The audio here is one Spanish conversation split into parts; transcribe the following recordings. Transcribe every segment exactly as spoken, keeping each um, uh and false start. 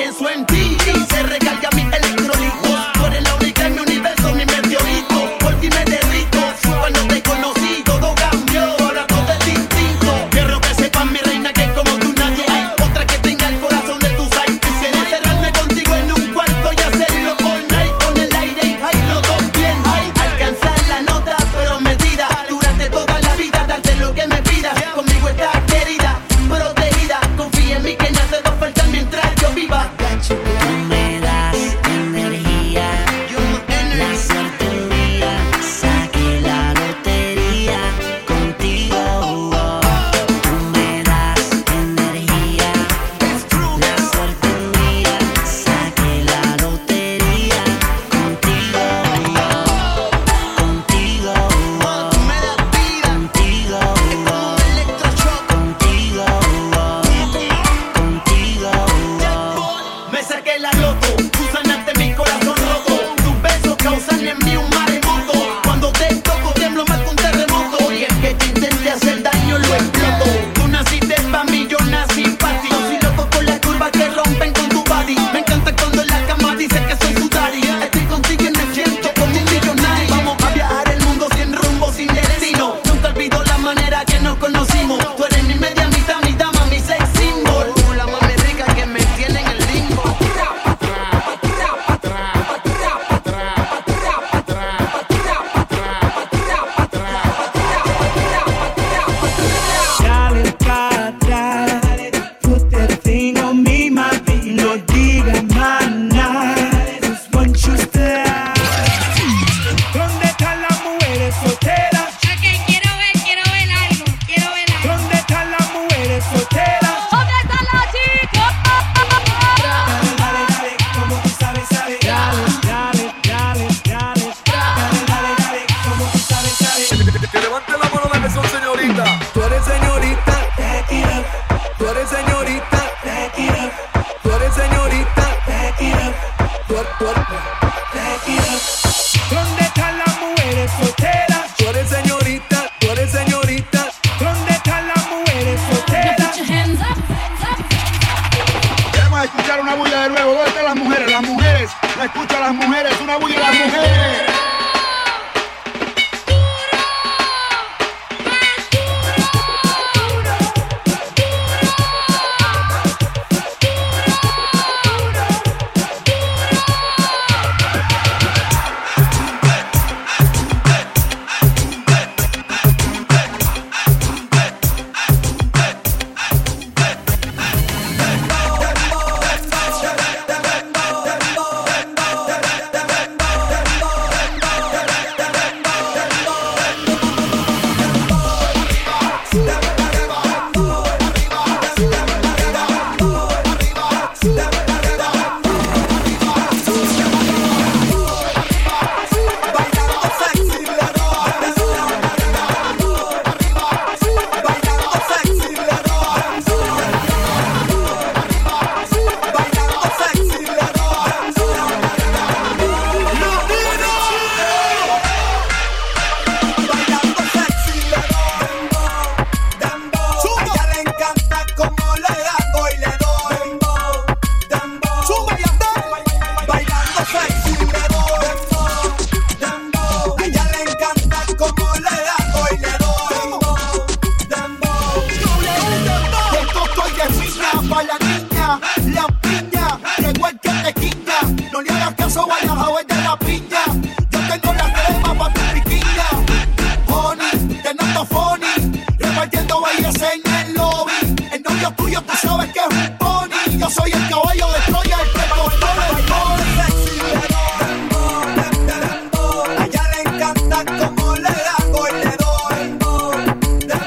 pienso en ti y se recarga mi electrolito. Tú eres la única en mi universo, mi meteorito. Por ti me derrito, cuando te conocí todo cambió, ahora todo es distinto. Quiero que sepas, mi reina, que como tú nadie hay otra que tenga el corazón de tus aires. Quisiera encerrarme contigo en un cuarto y hacerlo all night con el aire y high, los dos bien high. Alcanzar la nota pero medida, durante toda la vida darte lo que me pidas. Conmigo estás querida, protegida, confía en mí que nada te va a faltar mientras yo viva. Tú me das energía, la suerte mía, saqué la lotería contigo. Tú me das energía, la suerte mía, saqué la lotería contigo. Contigo, Tú me das vida, contigo, como un electroshock. contigo, contigo. Me saqué la loto, tú sanaste mi corazón roto. Tus besos causan en mí un maremoto. Cuando te toco tiemblo más que un terremoto. Y es que te intenté hacer daño, lo exploto. Tú naciste pa' mí, yo nací pa' ti. Yo soy loco con las curvas que rompen con tu body. Me encanta cuando en la cama dices que soy su daddy. Estoy contigo y me siento como un millonario. Vamos a viajar el mundo sin rumbo, sin destino. Nunca olvido la manera que nos conocimos. Tú eres mi media mitad, mi dama, mi sex symbol. Tú la mami rica que me tiene en el limbo. Dale para atrás, put that thing on me, mami, no digas más nada. Just want you to stay. ¿Dónde están las mujeres solteras? Ok, quiero ver, quiero ver algo, quiero ver algo. ¿Dónde están las mujeres solteras? ¿Dónde están las chicas? Dale, dale, dale, como tú sabes, sabes. Dale, dale, dale, dale. Dale, dale, dale, como tú sabes, sabes. Que levante la mano las que son señoritas. Tú eres señorita, Back it up, tú eres señorita, back it up, tú eres señorita, back it up, tú, tú, back it up. ¿Dónde están las mujeres solteras? tú eres señorita, tú eres señorita. ¿Dónde están las mujeres solteras? Put your hands up, hands up. Queremos escuchar una bulla de nuevo. ¿Dónde están las mujeres? Las mujeres, la escucha las mujeres, una bulla de las mujeres.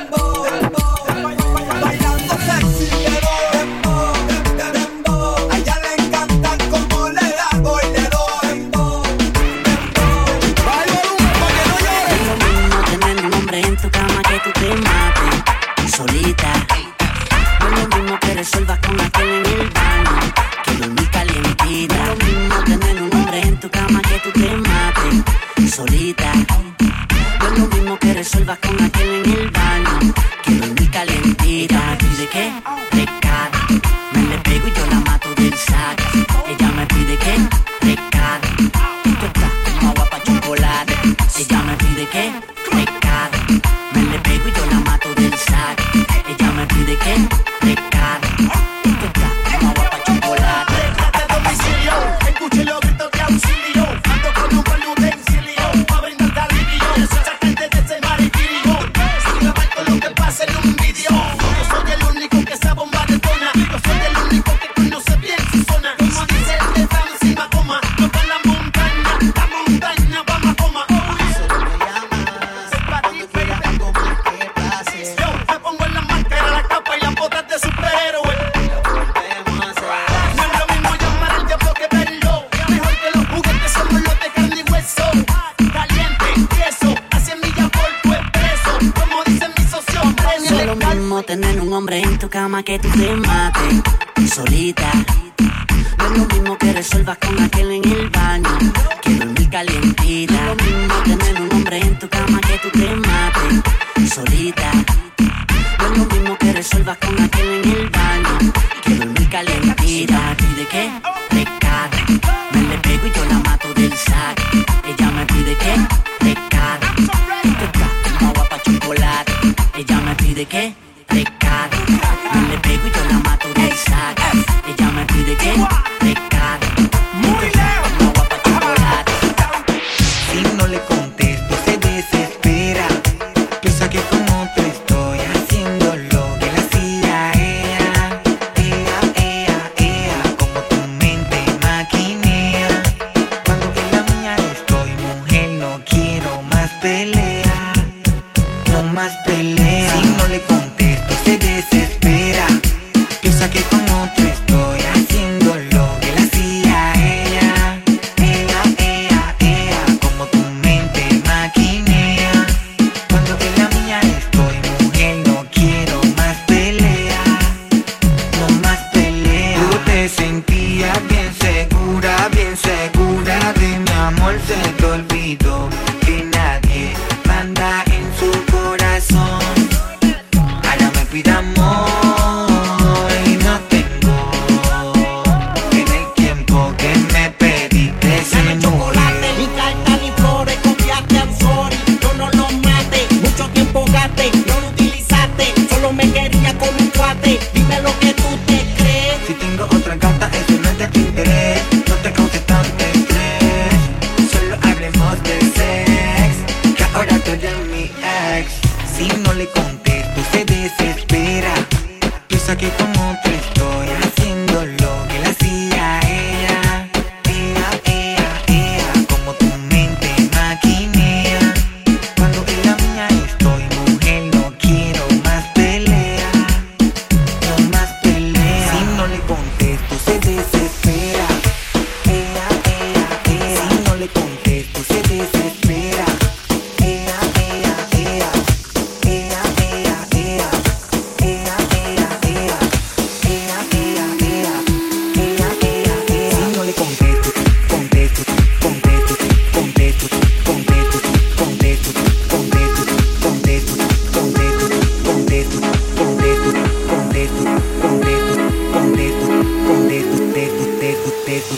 Allá tu cama que tú te mates solita. No es lo mismo que resuelvas con aquel en el baño que dormir calientita. No es lo mismo tener un hombre en tu cama que tú te mates solita. No es lo mismo que resuelvas con aquel en el baño que dormir calientita. ¿Me pide qué? Rescate. Me le pego y yo la mato del saque. Ella me pide qué? Rescate. Rescate, agua pa' chocolate. Ella me pide qué? Rescate. Me le pego y yo la mato del saque. Ella me pide qué? Rescate. Agua pa' chocolate. Si no le contesto se desespera. Piensa que con otro estoy haciendo lo que le hacía a ella. Ea, ea, ea, como tu mente maquinea. Cuando en la mía estoy, mujer, no quiero más pelea. No más pelea. Si no le contesto se desespera. Piensa que con otro estoy haciendo lo que le hacía a ella. Ea, ea, ea, como tu mente maquinea. Cuando en la mía estoy, mujer, no quiero más pelea. No más pelea. Tú te sentías bien segura, bien segura de mi amor. Se te olvidó que nadie manda en su corazón. Ahora me pide amor y no tengo. En el tiempo que me pediste se Dame chocolate, ni carta ni flores, confiaste, I'm sorry. Yo no lo maté, mucho tiempo gasté, no lo utilizaste, solo me quería como un cuate. Dime lo que tú te crees. Si tengo otra gata, eso no es de tu interés. No te causes tanto estrés. Solo hablemos de sex, que ahora tú eres mi ex. Si no le contesto se desespera. Piensa que con otro estoy haciendo lo que le hacía a ella. Ea, ea, ea, como tu mente maquinea. Cuando en la mía estoy, mujer, no quiero más pelea. No más pelea. Si no le contesto se desespera. Ea, ea, ea. Si no le contesto se desespera. Ea, ea, ea. Ea, ea, ea. Ea, ea, ea. Ea, ea, ea. Ea, ea, ea. Si no le contesto, contesto, contesto, contesto, contesto, contesto, contesto, contesto, contesto, contesto, contesto, contesto, contesto, contesto, contesto, testo, testo, testo.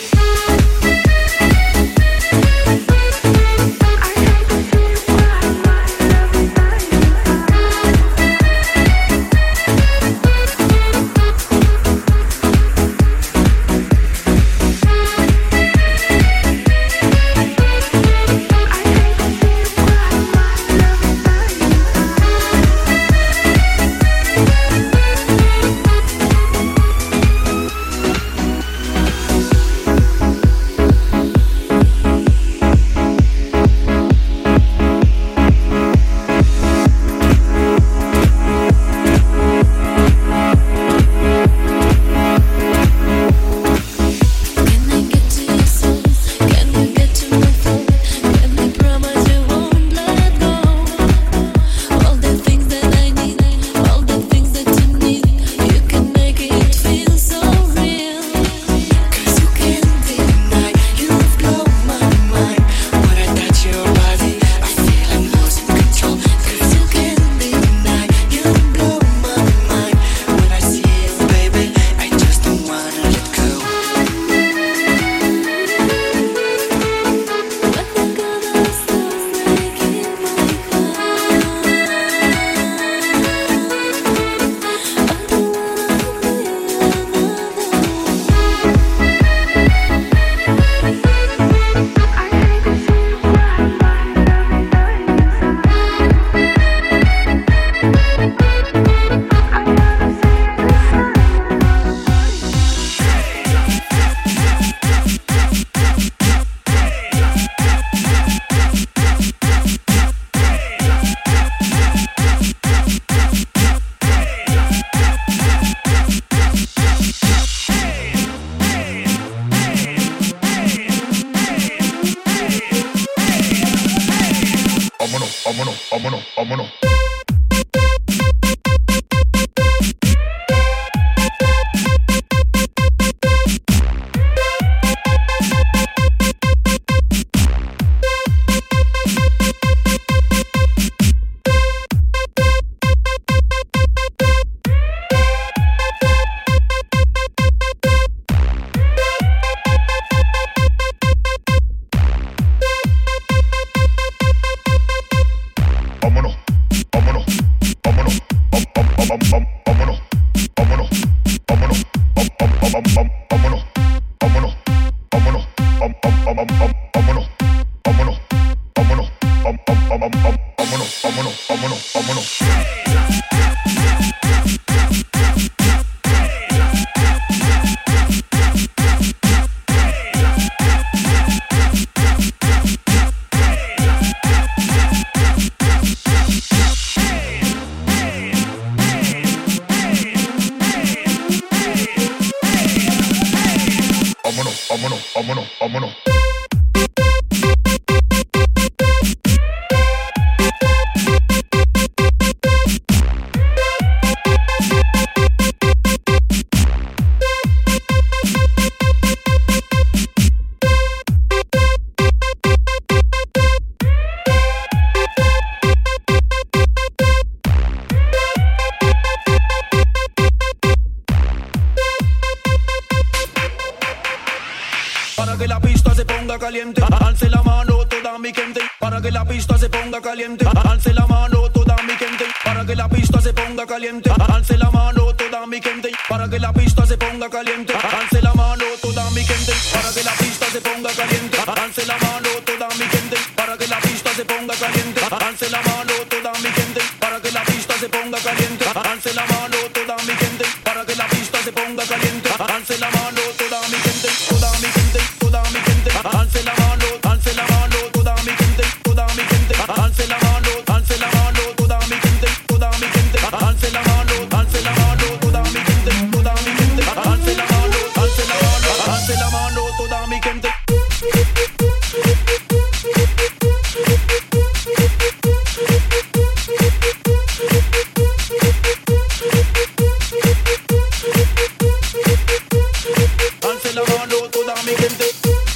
vámonos, vámonos, vámonos, vámonos, vámonos, vámonos, vámonos, vámonos, vámonos, vámonos. Vámonos, vámonos, vámonos. Para que la pista se ponga caliente, alce la mano toda mi gente. Para que la pista se ponga caliente, alce la mano toda mi gente. Para que la pista se ponga caliente, alce la mano toda mi gente. Para que la pista se ponga caliente, alce la mano toda mi gente. Para que la pista se ponga caliente, alce la mano toda mi gente. Para que la pista se ponga caliente, alce la mano toda mi gente. Para que la pista se ponga caliente, alce la mano toda mi gente. Para que la pista se ponga caliente, alce la mano toda mi gente, toda mi gente. Toda mi gente, alce la mano, alce la mano, toda mi gente, toda mi gente, alce la mano, alce la mano, toda mi gente, toda mi gente, alce la mano, alce la mano, toda mi gente, toda mi gente, alce la mano, alce la mano, alce la mano, toda mi gente. Alce la mano, toda mi gente.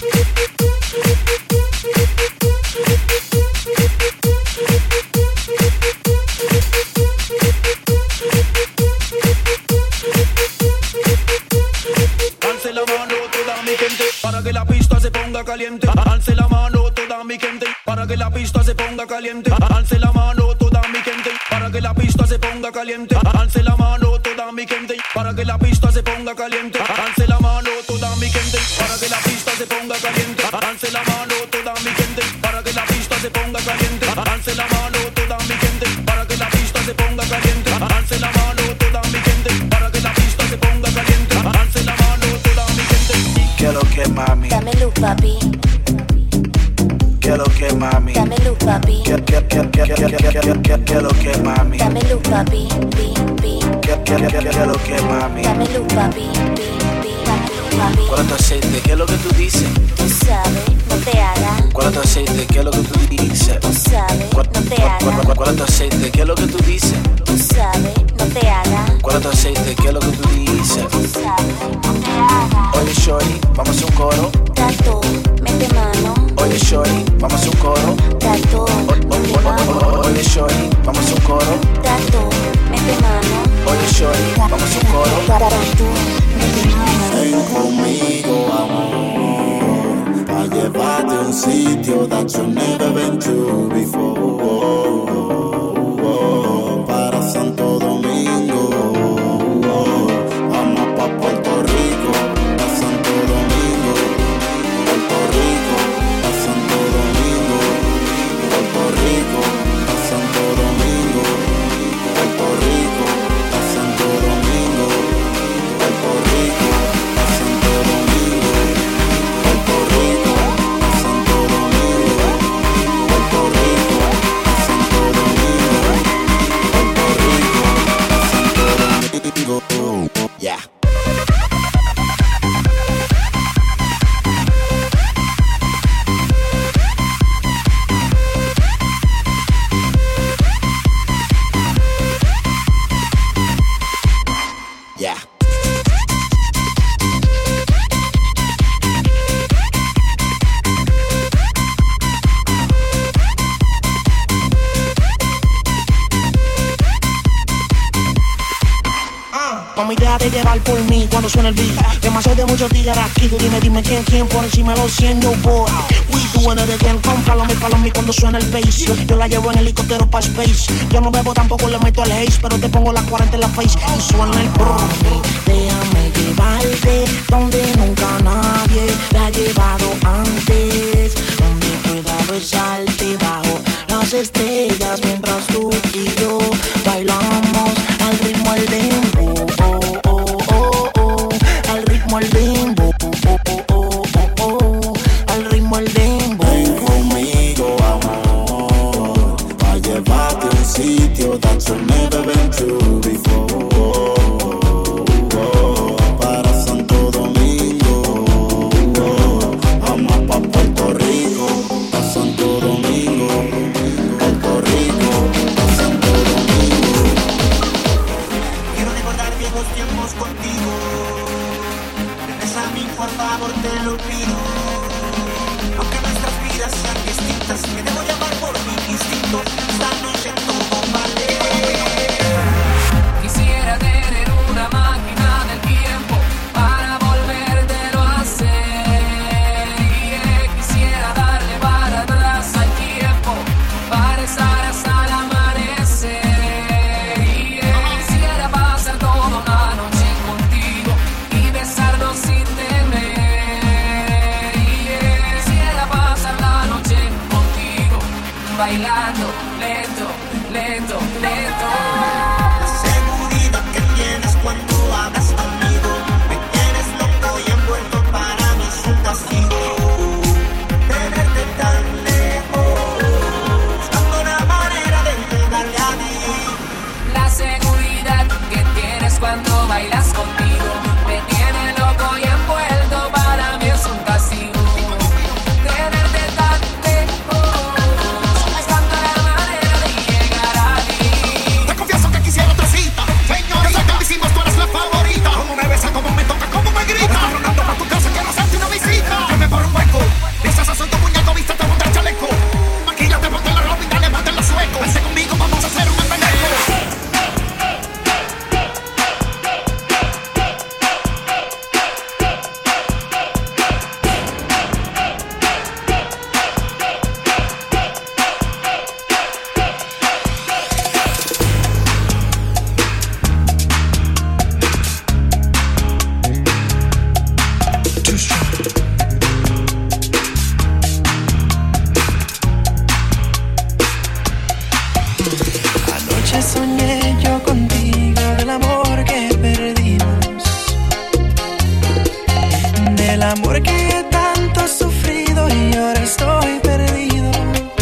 Alce la mano toda mi gente, para que la pista se ponga caliente. Alce la mano toda mi gente, para que la pista se ponga caliente. Alce la mano toda mi gente, para que la pista se ponga caliente. Alce la mano toda mi gente, para que la pista se ponga caliente. Alce la mano toda mi gente, para que la pista se ponga caliente. Alce la mano toda mi gente, para que la pista se ponga caliente. Alce la mano toda mi gente, para que la pista se ponga caliente. Alce la mano toda mi gente, para que la pista se ponga caliente. Alce la mano toda mi gente. ¿Qué lo que mami? Dame luz, papi. ¿Qué lo que mami? Dame luz, papi. ¿Qué, qué, qué, qué, qué, qué, qué, qué, qué lo que mami? Dame luz, papi. Pi, pi. ¿Qué, qué, qué, qué, qué lo que mami? Dame luz, papi. Pi, pi. Dame luz, papi. ¿Cuál es tu aceite? ¿Qué es lo que tú dices? Tú sabes, no te hagas. ¿Cuál es tu aceite? ¿Qué es lo que tú dices? Tú sabes, ¿Cuál, no te cuál, hagas. cuál, cuál es tu aceite? ¿Qué es lo que tú dices? Tú sabes, no te hagas. ¿Cuál es tu aceite? ¿Qué es lo que tú dices? Tú sabes, no te hagas. Oye, shorty, vamos a hacer un coro. Tato, mete mano. Oye, shorty, vamos a hacer un coro. Tato, mete mano. Oye, shorty, vamos a hacer un coro. Tato, mete mano. Oye, shorty, vamos a hacer un coro. Tato, mete mano. Ven conmigo, amor, a llevarte a un sitio that you never been to before. Para Santo Domingo, vamos pa' Puerto Rico, a Santo Domingo. Puerto Rico, a Santo Domingo. Puerto Rico, a Santo Domingo. Puerto Rico, a Santo Domingo. Puerto Rico, a Santo Domingo. Puerto Rico, a Santo Domingo. Puerto Rico, a Santo Domingo. Puerto Rico, a Santo Domingo. Yeah. Yeah. Mami, déjate llevar por mí cuando suena el beat. Demasiado de muchos tigres aquí. Tú dime, dime quién, quién por encima de los cien, yo boy. We doing it again. Come follow me, follow me cuando suena el bass. Yo la llevo en helicóptero pa' space. Yo no bebo, tampoco le meto al haze, pero te pongo la cuarenta en la face y suena el brr. Déjame llevarte donde nunca nadie la ha llevado antes, donde pueda besarte bajo las estrellas mientras tú y yo bailamos al ritmo del dembow, oh, oh, oh, oh, al ritmo del dembow, oh, oh, oh, oh, al ritmo del dembow. Ven conmigo, amor, pa' llevarte a un sitio that you've never been to before. Para Santo Domingo, vamos pa' Puerto Rico, pa' Santo Domingo, Puerto Rico, pa' Santo Domingo. Quiero recordar viejos tiempos contigo. Regresa a mí, por favor, te lo pido. Aunque nuestras vidas sean distintas, me debo llamar por mi instinto. Esta noche todo vale. Quisiera tener una máquina del tiempo para volvértelo a hacer. Y quisiera darle para atrás al tiempo para estar hasta el amanecer. Y quisiera pasar toda una noche contigo y besarnos sin temer. Y quisiera pasar la noche contigo bailando lento, lento, lento. Seguridad que tienes cuando hablas conmigo. Me tienes loco y envuelto, para mí es un castigo. Tenerte tan lejos, buscando una manera de llegarle a ti. La seguridad que tienes cuando bailas conmigo me tiene loco y envuelto, para mí es un castigo. Tenerte tan lejos, buscando la manera de llegar a ti. Te confieso que quisiera otra cita, señorita. Que hicimos, tú eres la favorita. Cómo me besa, cómo me toca, cómo me grita. Rondando por tu casa, quiero hacerte una visita. Dame por un hueco, piensas soy tu muñeco, vístete, ponte el chaleco. Maquíllate, ponte la ropa y dale, ponte los suecos. Vente conmigo, vamos a hacer un embeleco. Anoche soñé yo contigo del amor que perdimos, del amor que tanto he sufrido y ahora estoy perdido.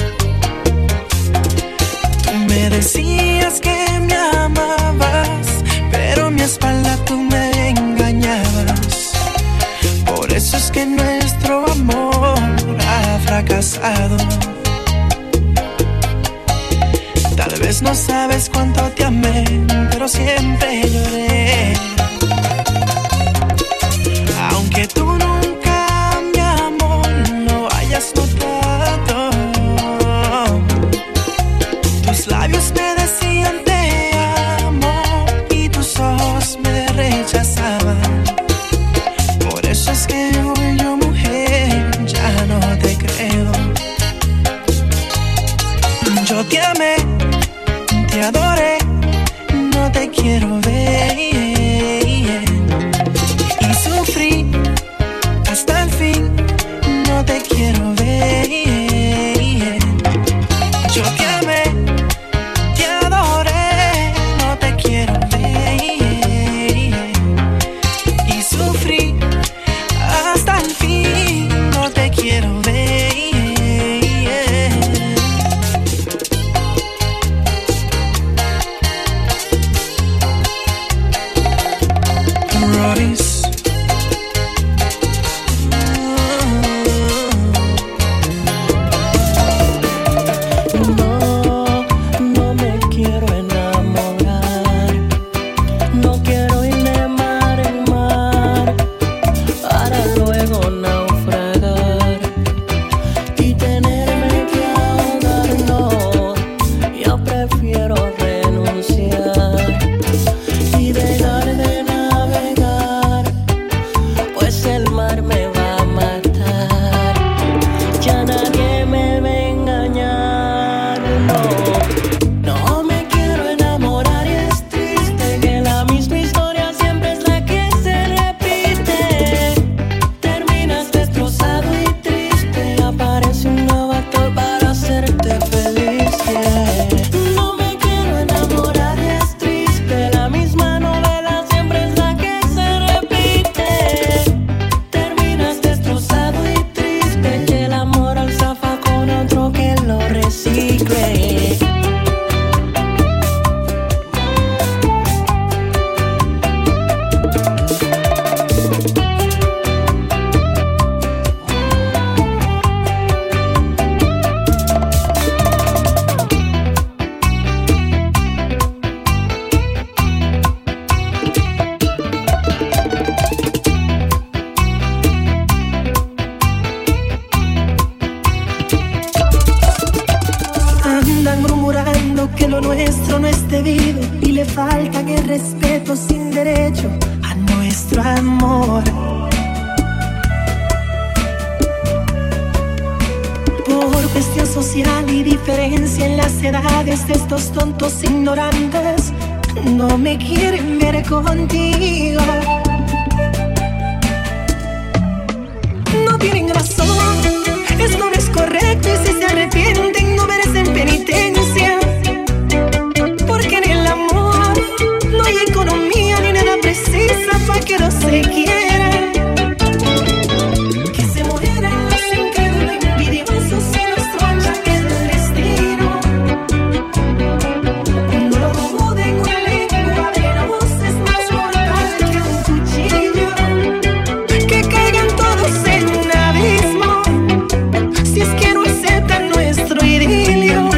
Tú me decías que me amabas, pero a mi espalda tú me engañabas. Por eso es que nuestro amor ha fracasado. Tal vez no sabes cuánto te amé, pero siempre lloré. Aunque tú nunca, mi amor, lo hayas notado, tus labios me decían te amo y tus ojos me rechazaban. Por eso es que hoy yo, mujer, ya no te creo. Yo te amé, te adoré, no te quiero ver. Y sufrí hasta el fin, no te quiero ver. Yo te amé, te adoré, no te quiero ver. Y sufrí hasta el fin, no te quiero ver. Royce, faltan el respeto sin derecho a nuestro amor. Por cuestión social y diferencia en las edades de estos tontos ignorantes, no me quieren ver contigo. No tienen razón, esto no es correcto y si se arrepienten no merecen penitencia. Porque en el amor no hay economía ni nada precisa para que no se quieran. Que se mueran los incrédulos envidiosos y los tronchan el destino. No lo duden, una lengua venenosa es más mortal que un cuchillo. Que caigan todos en un abismo si es que no aceptan nuestro idilio.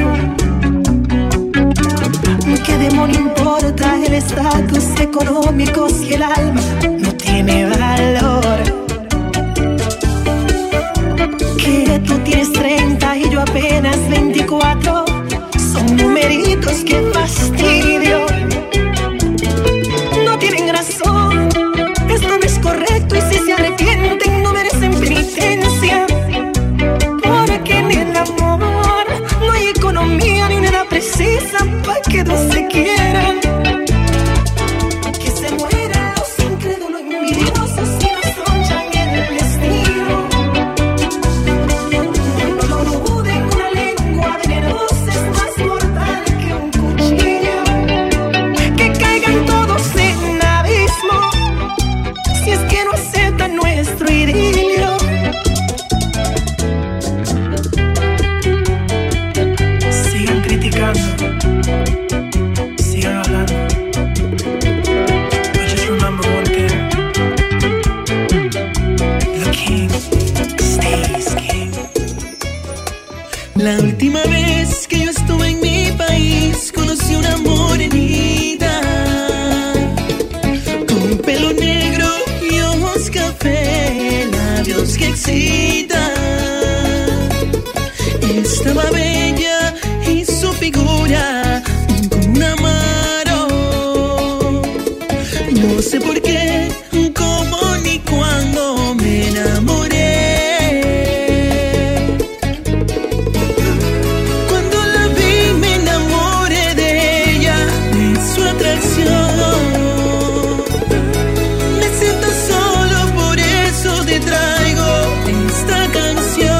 ¿Qué demonio importa el estatus económico si el alma no tiene valor? Que tú tienes treinta y yo apenas veinticuatro, son numeritos que fastidio. No tienen razón, esto no es correcto y si se arrepienten no merecen penitencia. Porque en el amor no hay economía ni nada precisa para que no se quieran. Que se mueran los incrédulos envidiosos y nos tronchan en el destino. No lo duden, una lengua venenosa es más mortal que un cuchillo. Que caigan todos en un abismo si es que no aceptan nuestro idilio. Sigan criticando, sigan hablando, but just remember one thing: the king stays king. La última vez que yo estuve en mi país conocí una morenita con pelo negro y ojos café, labios que excitan. Estaba bella y su figura como un amaro. No sé por qué, cómo ni cuándo me enamoré. Cuando la vi me enamoré de ella, de su atracción. Me siento solo, por eso te traigo esta canción.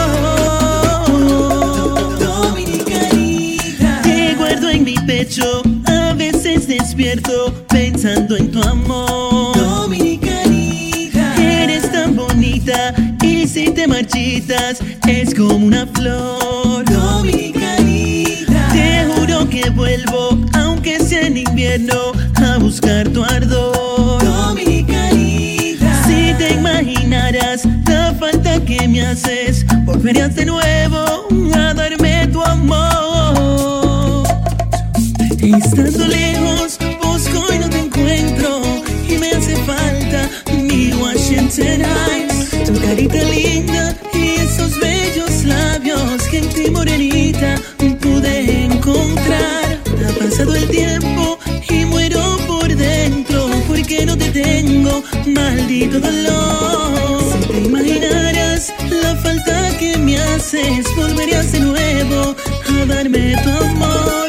Te guardo en mi pecho, a veces despierto pensando en tu amor. Dominicanita, eres tan bonita y si te marchitas es como una flor. Dominicanita, te juro que vuelvo aunque sea en invierno a buscar tu ardor. Dominicanita, si te imaginaras la falta que me haces, volverías de nuevo a darme tu amor. Estando lejos, busco y no te encuentro, y me hace falta mi Washington Heights, tu carita linda y esos bellos labios que en ti, morenita, pude encontrar. Ha pasado el tiempo y muero por dentro porque no te tengo, maldito dolor. Si te imaginaras la falta que me haces, volverías de nuevo a darme tu amor.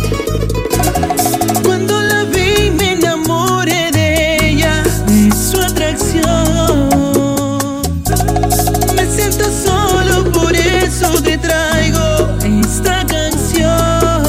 Cuando la vi me enamoré de ella, de su atracción. Me siento solo, por eso te traigo esta canción.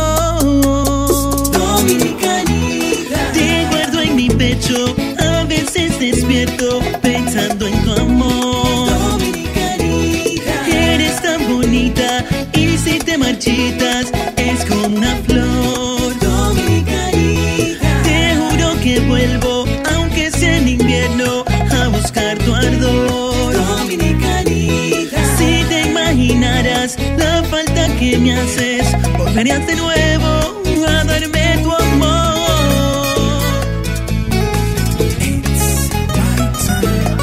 Dominicanita, te guardo en mi pecho, a veces despierto pensando en tu amor. Dominicanita, eres tan bonita y si te marchitas es como una flor. Dominicanita, te juro que vuelvo aunque sea en invierno a buscar tu ardor. Dominicanita, si te imaginaras la falta que me haces, volverías de nuevo a darme tu amor. It's my time.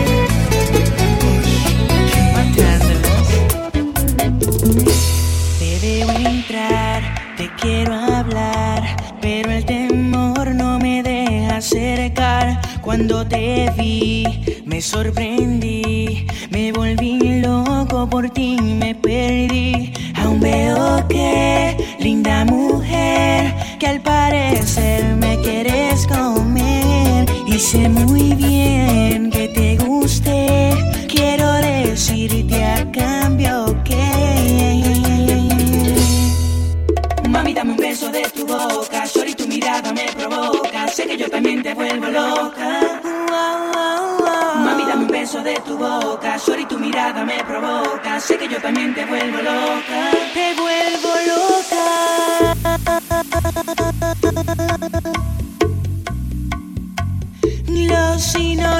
Yeah. Cuando te vi, me sorprendí, me volví loco por ti, me perdí. Aún veo que linda mujer, que al parecer me quieres comer. Y sé muy bien que te guste, quiero decirte a cambio que mami, dame un beso de tu boca, shorty, tu mirada me provoca, sé que yo también te vuelvo loca. Mami, dame un beso de tu boca, shorty, tu mirada me provoca, sé que yo también te vuelvo loca, te vuelvo loca. Los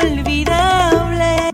inolvidables.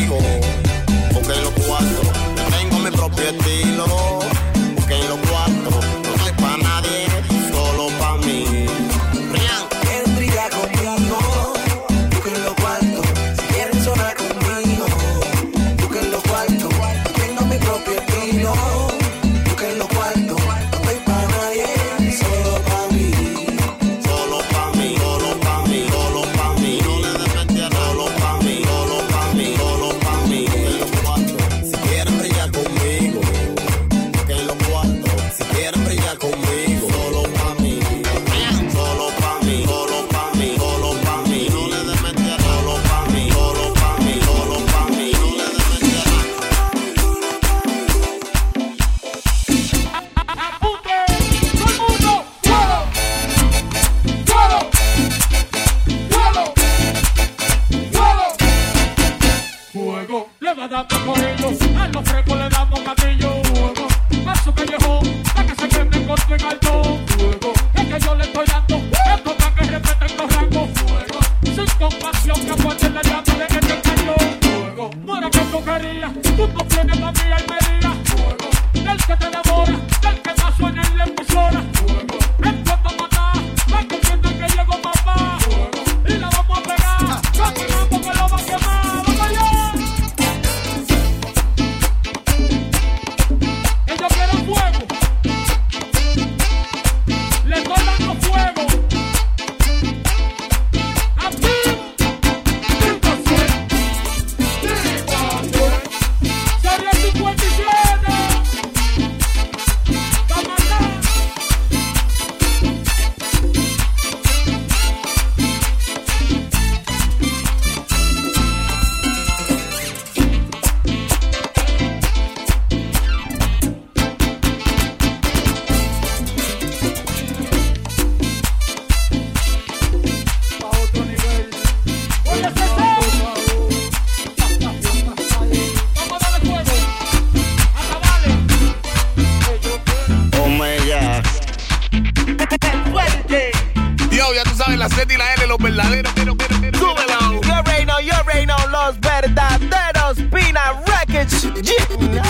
Estilo, porque en los cuartos los verdaderos. Súbelo. You already know, you already know, los verdaderos Peanut Records. Yeah.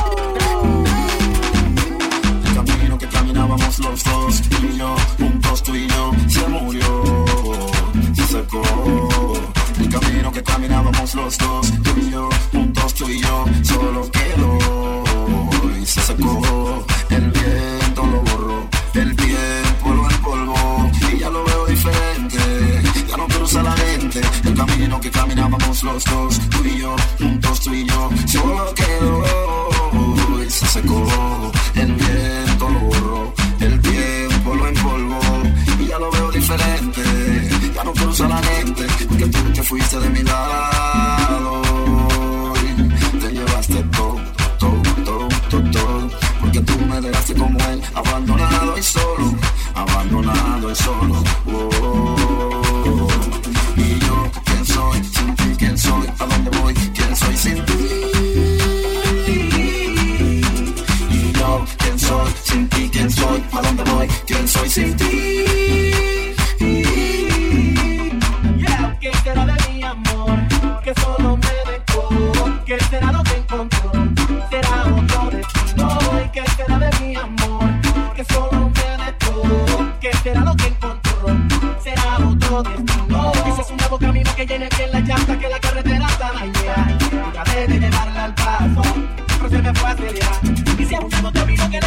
El camino que caminábamos los dos, tú y yo, juntos tú y yo, se murió, se secó. El camino que caminábamos los dos, tú y yo, juntos tú y yo, solo quedó y se secó. El viento lo borró, el tiempo lo empolvó y ya lo veo diferente, ya no cruza la gente. El camino que caminábamos los dos, tú y yo, juntos tú y yo, solo quedó y se secó. El viento lo borró, el tiempo lo empolvó y ya lo veo diferente, ya no cruza la gente, porque tú te fuiste de mi lado y te llevaste todo, todo, todo, todo, todo, porque tú me dejaste como él, abandonado y solo, abandonado y solo. Oh, y yo, ¿quién soy? Sin ti, ¿quién soy? ¿A dónde voy? ¿Quién soy sin ti? Y yo, ¿quién soy? Sin ti, ¿quién soy? ¿A dónde voy? ¿Quién soy sin ti? Yeah, ¿qué será de mi amor? Que solo me dejó. ¿Qué será lo que encontró? Será otro destino. ¿Y qué será de mi amor? Que solo me dejó. ¿Qué será lo que encontró? Será otro destino. Dices un nuevo camino que llene bien la llanta, que la carretera está dañada. Traté de llevarla al paso, pero se me fue a acelerar. Y si es un nuevo camino que